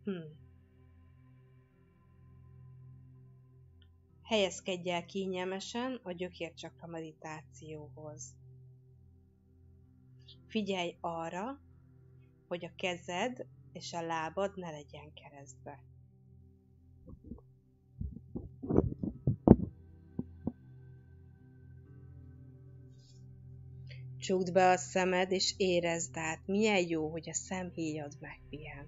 Helyezkedj el kényelmesen a gyökércsakra meditációhoz. Figyelj arra, hogy a kezed és a lábad ne legyen keresztbe. Csukd be a szemed, és érezd át, milyen jó, hogy a szemhéjad megpihen.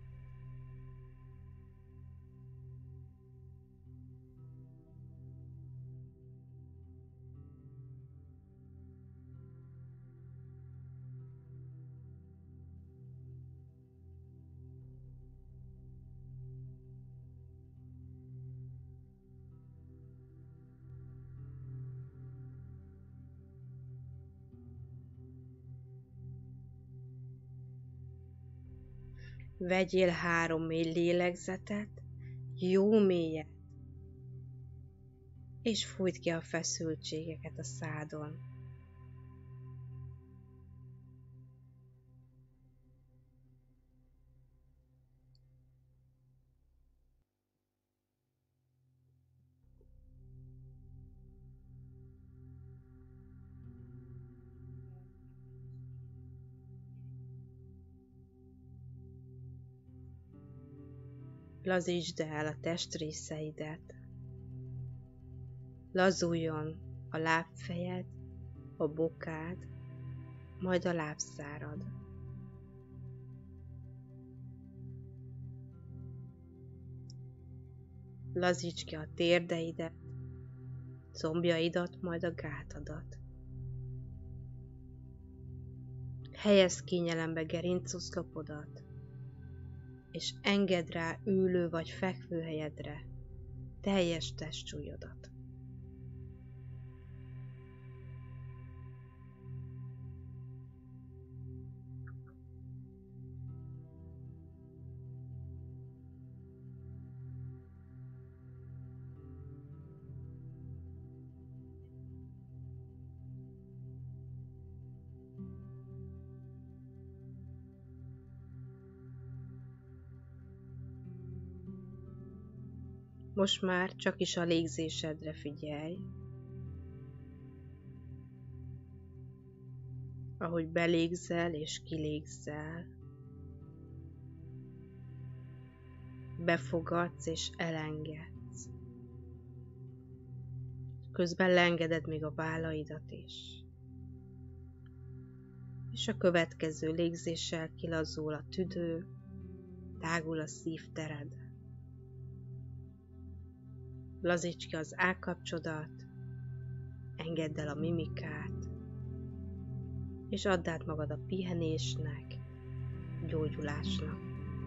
Vegyél 3 mély lélegzetet, jó mélyet, és fújt ki a feszültségeket a szádon. Lazítsd el a testrészeidet. Lazuljon a lábfejed, a bokád, majd a lábszárad. Lazíts ki a térdeidet, combjaidat, majd a gátadat. Helyezd kényelembe gerincoszlopodat, és engedd rá ülő vagy fekvő helyedre teljes testsúlyodat. Most már csak is a légzésedre figyelj, ahogy belégzel és kilégzel, befogadsz és elengedsz. Közben leengeded még a vállaidat is. És a következő légzéssel kilazul a tüdő, tágul a szívtered. Lazíts ki az állkapcsodat, engedd el a mimikát, és add át magad a pihenésnek, gyógyulásnak.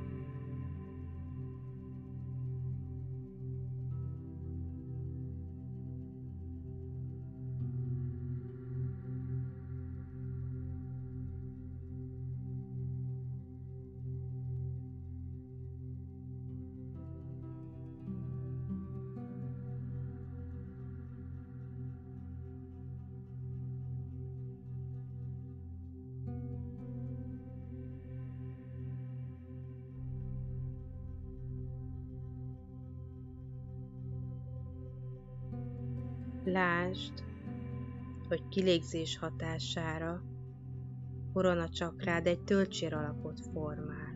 Lásd, hogy kilégzés hatására korona csakrád egy tölcsér alakot formál.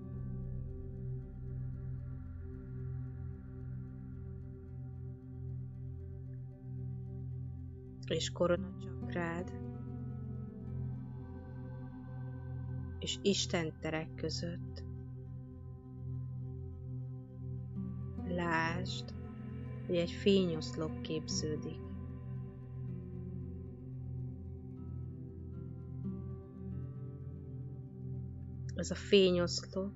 És korona csakrád és Isten terek között lásd, hogy egy fényoszlop képződik. Ez a fényoszlop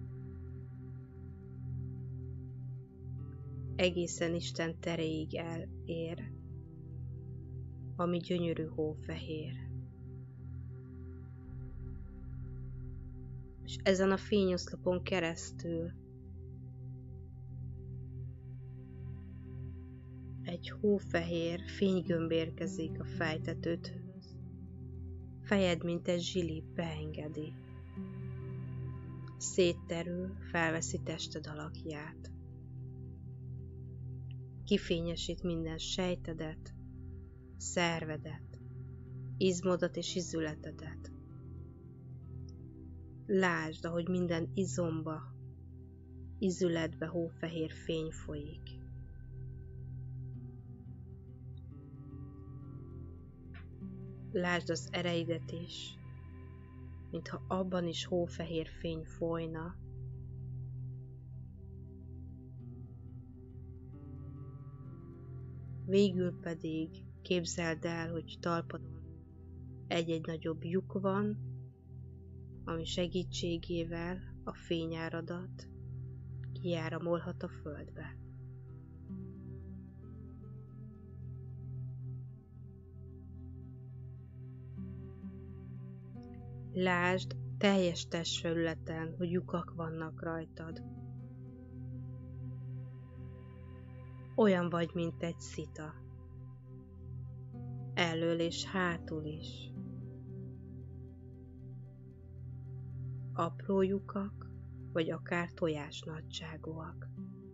egészen Isten teréig elér, ami gyönyörű hófehér. És ezen a fényoszlopon keresztül egy hófehér fénygömb érkezik a fejtetődhöz. Fejed, mint egy zsili, beengedi. szétterül, felveszi tested alakját. Kifényesít minden sejtedet, szervedet, izmodat és izületedet. Lásd, ahogy minden izomba, izületbe hófehér fény folyik. Lásd az ereidet is, mintha abban is hófehér fény folyna. Végül pedig képzeld el, hogy talpadon egy-egy nagyobb lyuk van, ami segítségével a fényáradat kiáramolhat a földbe. Lásd teljes testfelületen, hogy lyukak vannak rajtad. Olyan vagy, mint egy szita. Elől és hátul is. Apró lyukak, vagy akár tojás nagyságúak.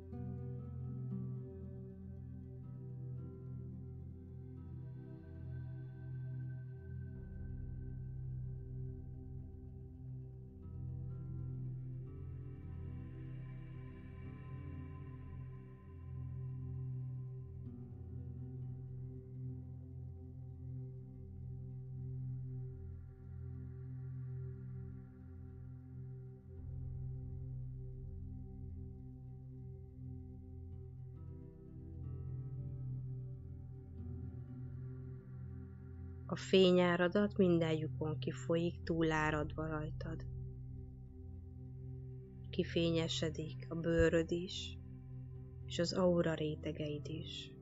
A fényáradat minden lyukon kifolyik, túláradva rajtad. Kifényesedik a bőröd is, és az aura rétegeid is.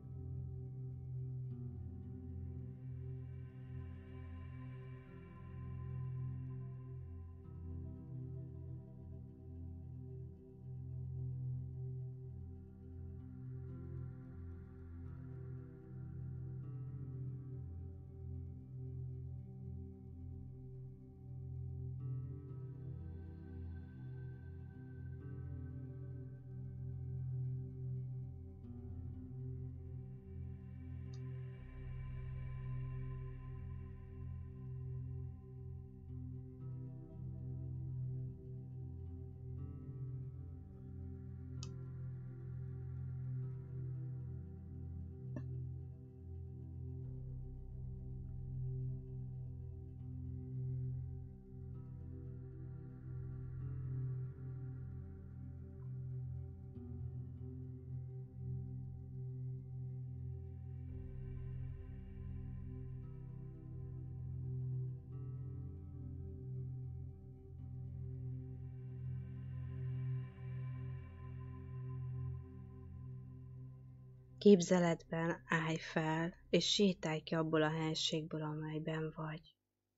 Képzeletben állj fel, és sétálj ki abból a helységből, amelyben vagy.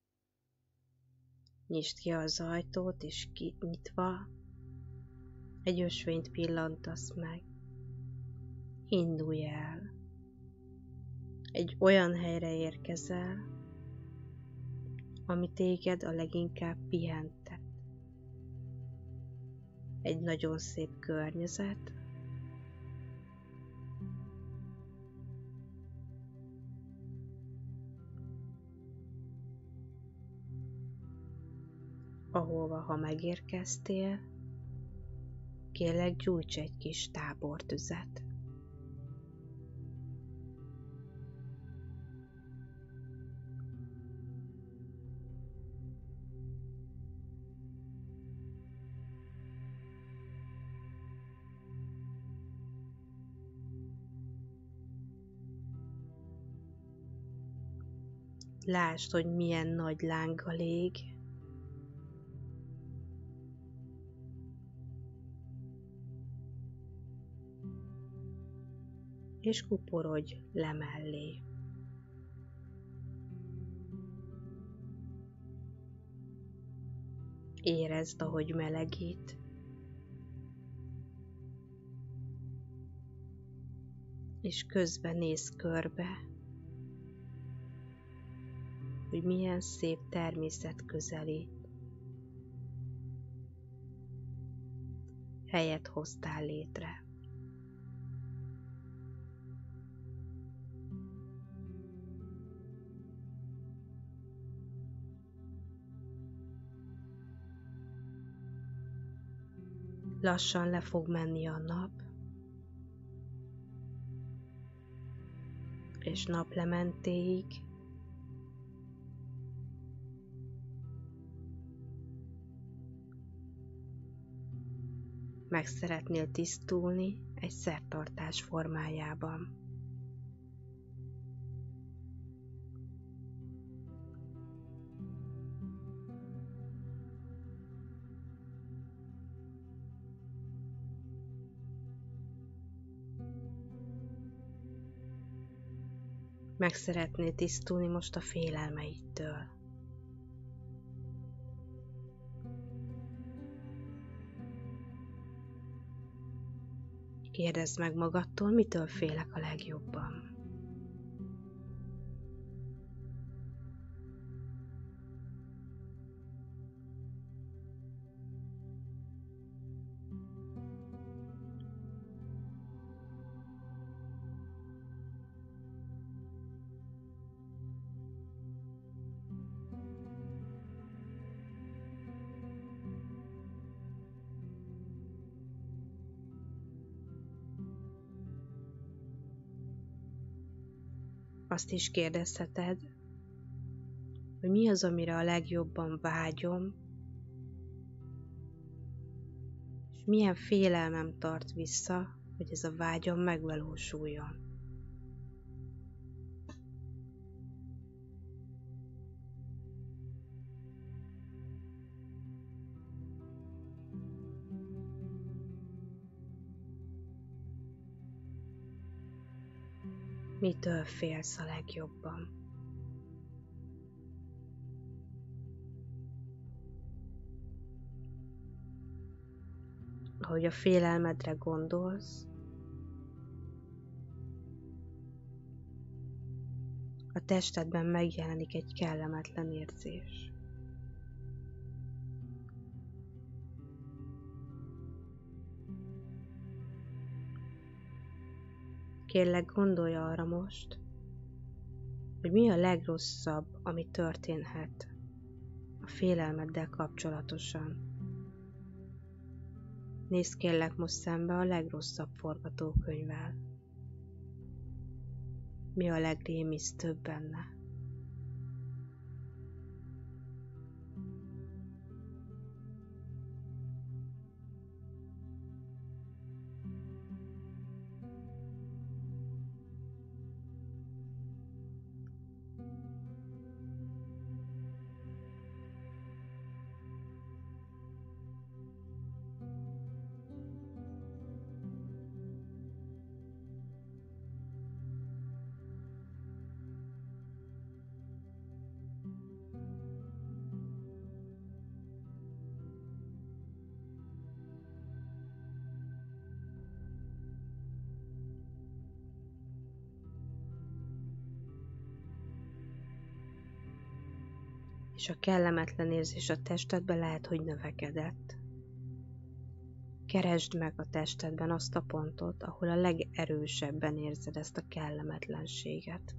Nyisd ki az ajtót, és kinyitva egy ösvényt pillantasz meg. Indulj el. Egy olyan helyre érkezel, ami téged a leginkább pihentet. Egy nagyon szép környezet, ahova, ha megérkeztél, kérlek gyújts egy kis tábortüzet. Lásd, hogy milyen nagy lánggal ég, és kuporodj le mellé. Érezd, ahogy melegít, és közben nézz körbe, hogy milyen szép természet közelít. helyet hoztál létre. Lassan le fog menni a nap, és naplementéig meg szeretnél tisztulni egy szertartás formájában. Meg szeretnél tisztulni most a félelmeidtől. Kérdezd meg magadtól, mitől félek a legjobban. Azt is kérdezheted, hogy mi az, amire a legjobban vágyom, és milyen félelmem tart vissza, hogy ez a vágyam megvalósuljon. Mitől félsz a legjobban? Ahogy a félelmedre gondolsz, a testedben megjelenik egy kellemetlen érzés. Kérlek, gondolj arra most, hogy mi a legrosszabb, ami történhet a félelmeddel kapcsolatosan. Nézd kérlek most szembe a legrosszabb forgatókönyvvel. Mi a legrémisztőbb benne? És a kellemetlen érzés a testedben lehet, hogy növekedett. Keresd meg a testedben azt a pontot, ahol a legerősebben érzed ezt a kellemetlenséget.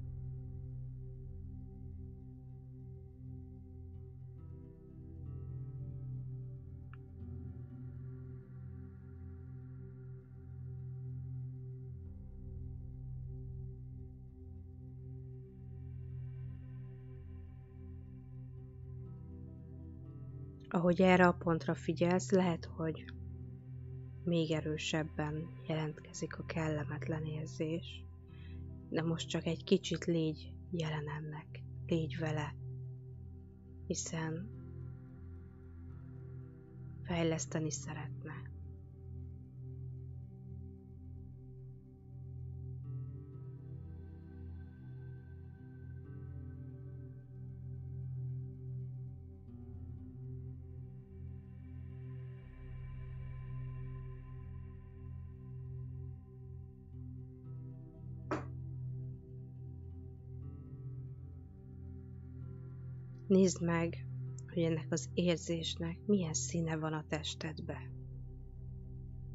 Ahogy erre a pontra figyelsz, lehet, hogy még erősebben jelentkezik a kellemetlen érzés, de most csak egy kicsit légy jelen ennek, légy vele, hiszen fejleszteni szeretne. Nézd meg, hogy ennek az érzésnek milyen színe van a testedbe.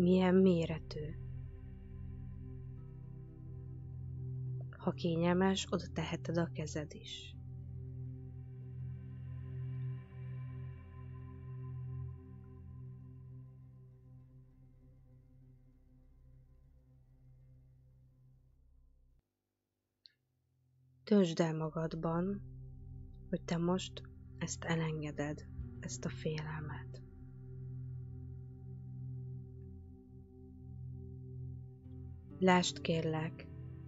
milyen méretű. Ha kényelmes, oda teheted a kezed is. Döntsd el magadban, hogy te most ezt elengeded, ezt a félelmet. Lásd kérlek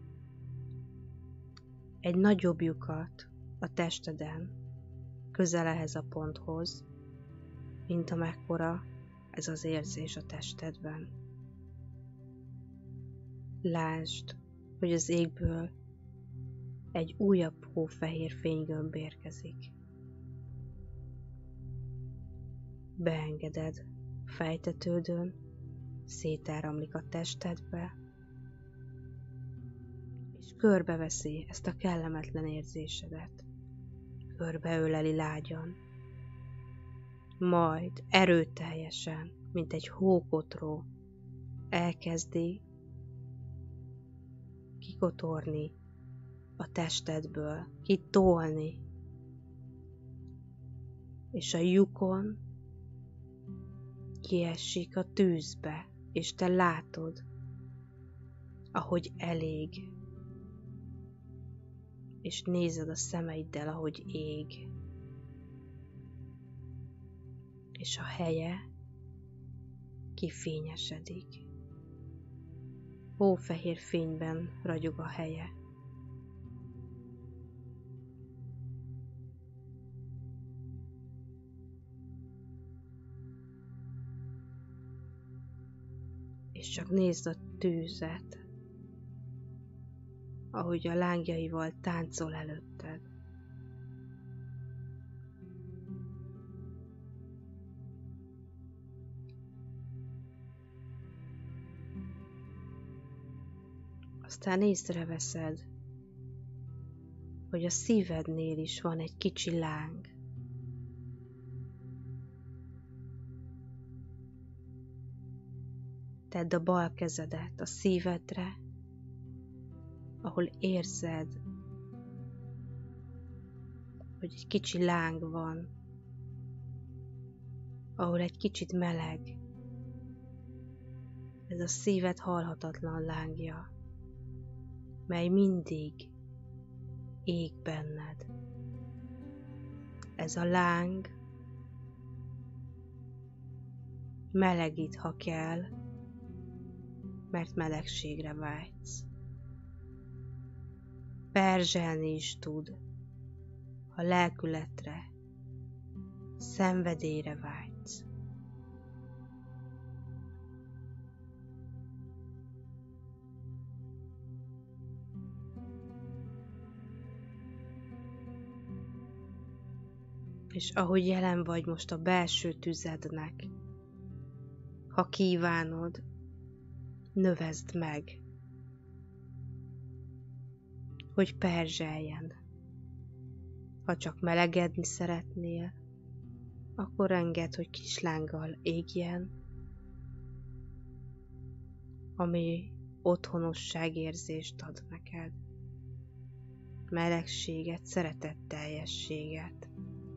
egy nagyobb lyukat a testeden, közel ehhez a ponthoz, mint amekkora ez az érzés a testedben. Lásd, hogy az égből egy újabb hófehér fénygömb érkezik. Beengeded fejtetődön, szétáramlik a testedbe, és körbeveszi ezt a kellemetlen érzésedet. Körbeöleli lágyan. Majd erőteljesen, mint egy hókotró, elkezdi kikotorni a testedből, kitolni, és a lyukon kiesik a tűzbe, és te látod, ahogy elég, és nézed a szemeiddel, ahogy ég, és a helye kifényesedik. Hófehér fényben ragyog a helye. És csak nézd a tűzet, ahogy a lángjaival táncol előtted. Aztán észreveszed, hogy a szívednél is van egy kicsi láng. Tedd a bal kezedet a szívedre, ahol érzed, hogy egy kicsi láng van, ahol egy kicsit meleg. Ez a szíved halhatatlan lángja, mely mindig ég benned. Ez a láng melegít, ha kell, mert melegségre vágysz. Perzselni is tud, ha lelkületre, szenvedélyre vágysz. És ahogy jelen vagy most a belső tüzednek, ha kívánod, növezd meg, hogy perzseljen. Ha csak melegedni szeretnél, akkor engedd, hogy kis lánggal égjen, ami otthonosságérzést ad neked, melegséget, szeretetteljességet.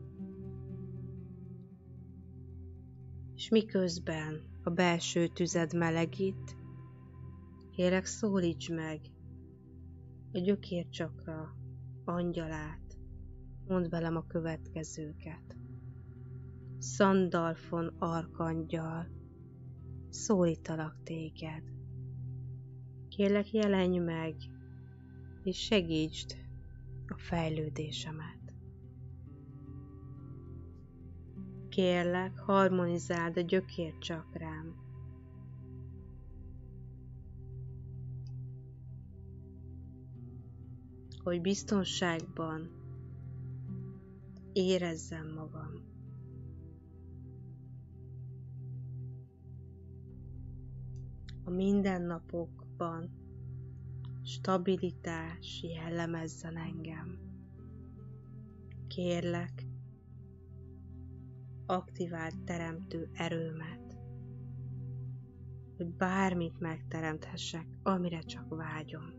És miközben a belső tüzed melegít, kérlek szólítsd meg a gyökércsakra angyalát, mondd velem a következőket. Szandalfon arkangyal, szólítalak téged. Kérlek jelenj meg, és segítsd a fejlődésemet. Kérlek, harmonizáld a gyökércsakrám. Hogy biztonságban érezzem magam. A mindennapokban stabilitás jellemezzen engem. Kérlek, aktiváld teremtő erőmet. hogy bármit megteremthessek, amire csak vágyom.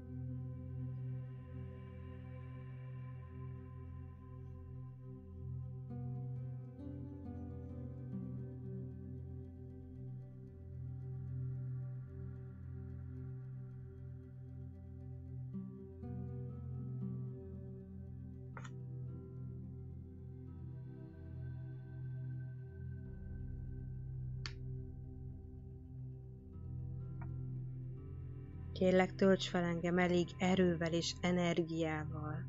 Kérlek, tölts fel engem elég erővel és energiával,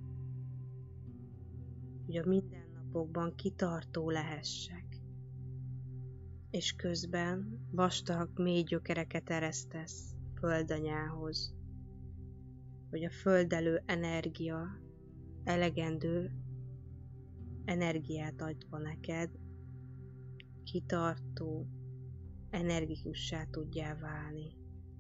hogy a mindennapokban kitartó lehessek, és közben vastag, mély gyökereket eresztesz földanyához, hogy a földelő energia elegendő energiát adva neked, kitartó, energikussá tudjál válni.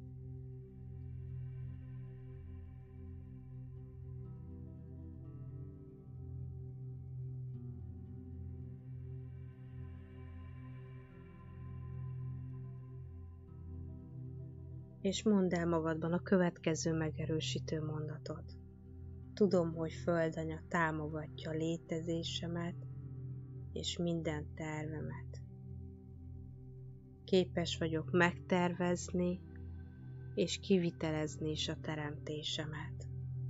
És mondd el magadban a következő megerősítő mondatot. Tudom, hogy Földanya támogatja létezésemet és minden tervemet. Képes vagyok megtervezni és kivitelezni is a teremtésemet.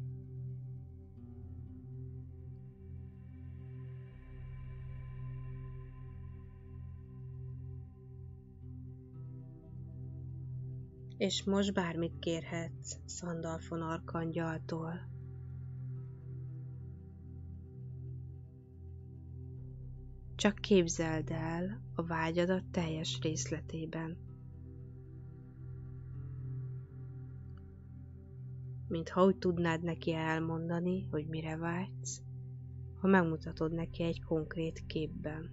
És most bármit kérhetsz Szandalfon arkangyaltól. Csak képzeld el a vágyadat teljes részletében. Mintha úgy tudnád neki elmondani, hogy mire vágysz, ha megmutatod neki egy konkrét képben.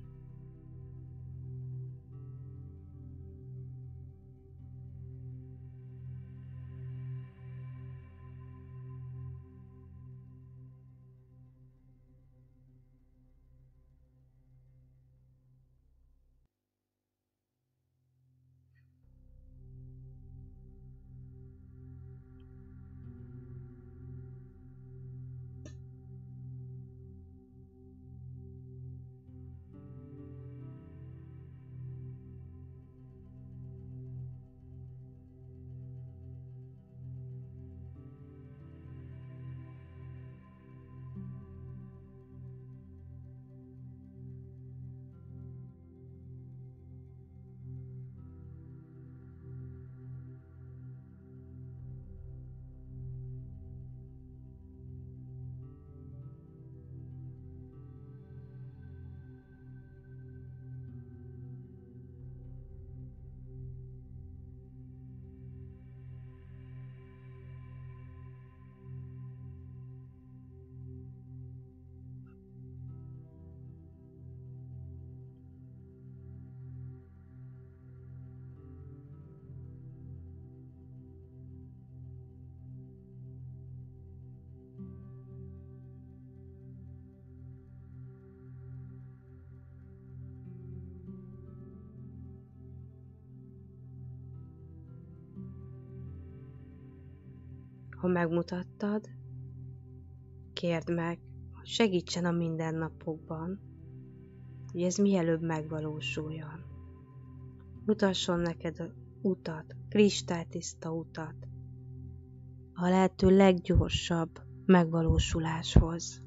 Ha megmutattad, kérd meg, hogy segítsen a mindennapokban, hogy ez mielőbb megvalósuljon. Mutasson neked utat, kristálytiszta utat, a lehető leggyorsabb megvalósuláshoz.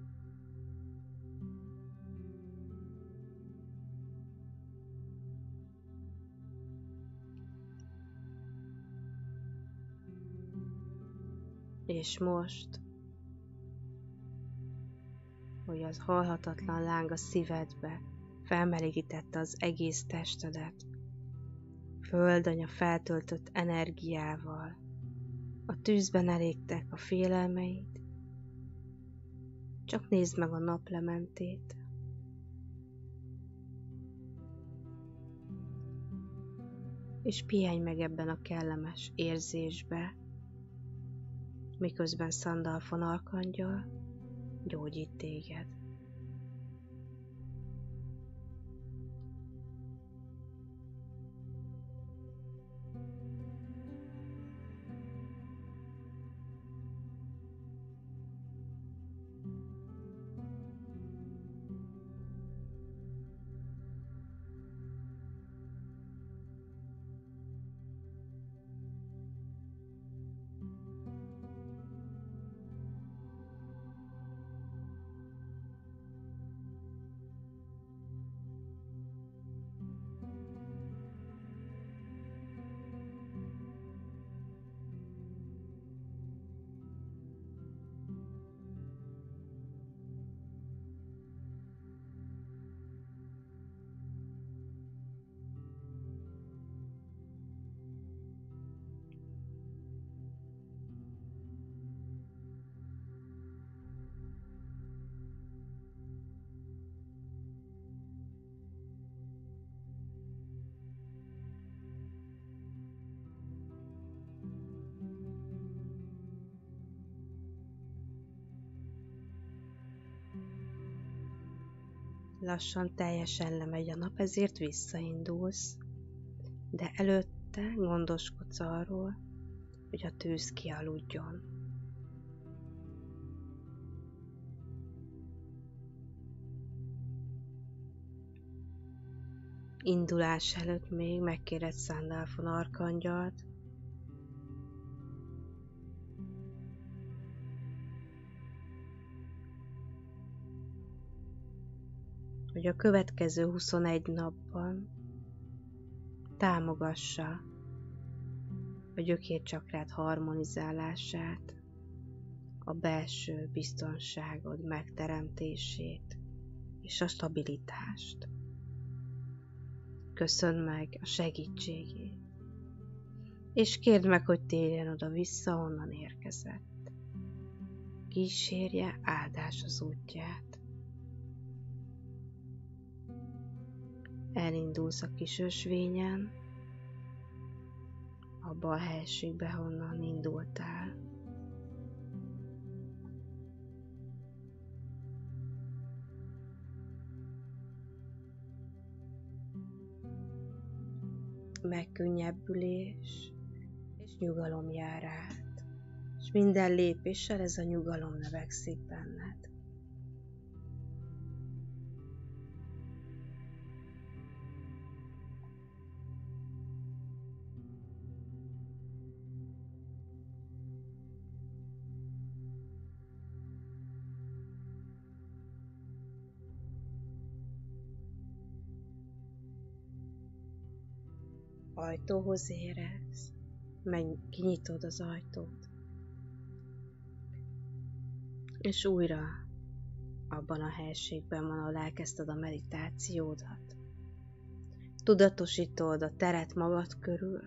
És most, hogy az halhatatlan láng a szívedbe felmelegítette az egész testedet, Földanya feltöltött energiával, a tűzben elégtek a félelmeid, csak nézd meg a naplementét, és pihenj meg ebben a kellemes érzésbe, miközben Szandalfon arkangyal gyógyít téged. lassan teljesen lemegy a nap, ezért visszaindulsz, de előtte gondoskodsz arról, hogy a tűz kialudjon. Indulás előtt még megkéred Sandalphon arkangyalt, hogy a következő 21 napban támogassa a gyökércsakrát harmonizálását, a belső biztonságod megteremtését és a stabilitást. Köszönd meg a segítségét, és kérd meg, hogy térjen oda-vissza, onnan érkezett. Kísérje áldás az útját. Elindulsz a kis ösvényen, abba a helységbe, honnan indultál. Megkönnyebbülés és nyugalom jár át, és minden lépéssel ez a nyugalom növekszik benned. Ajtóhoz érez, kinyitod az ajtót, és újra abban a helységben van, ahol elkezdted a meditációdat. Tudatosítod a teret magad körül,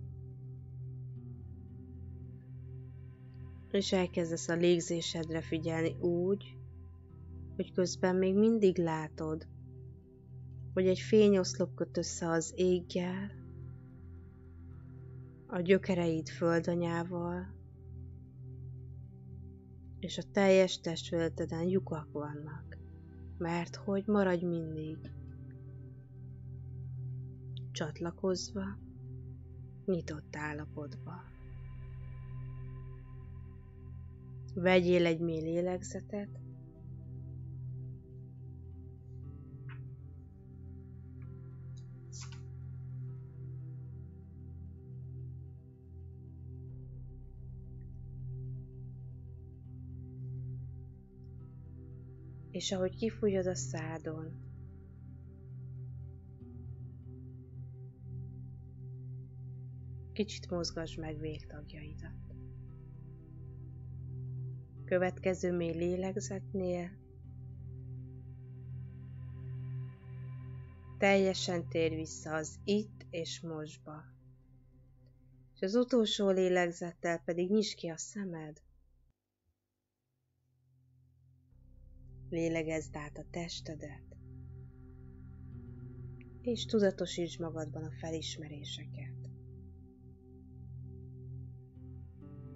és elkezdesz a légzésedre figyelni úgy, hogy közben még mindig látod, hogy egy fényoszlop köt össze az éggel, a gyökereid földanyával, és a teljes testületeden lyukak vannak, mert hogy maradj mindig csatlakozva, nyitott állapotba. Vegyél egy mély lélegzetet, és ahogy kifújod a szádon, kicsit mozgasd meg végtagjaidat. Következő mély lélegzetnél teljesen tér vissza az itt és mostba. És az utolsó lélegzettel pedig nyisd ki a szemed. Lélegezd át a testedet, és tudatosítsd magadban a felismeréseket.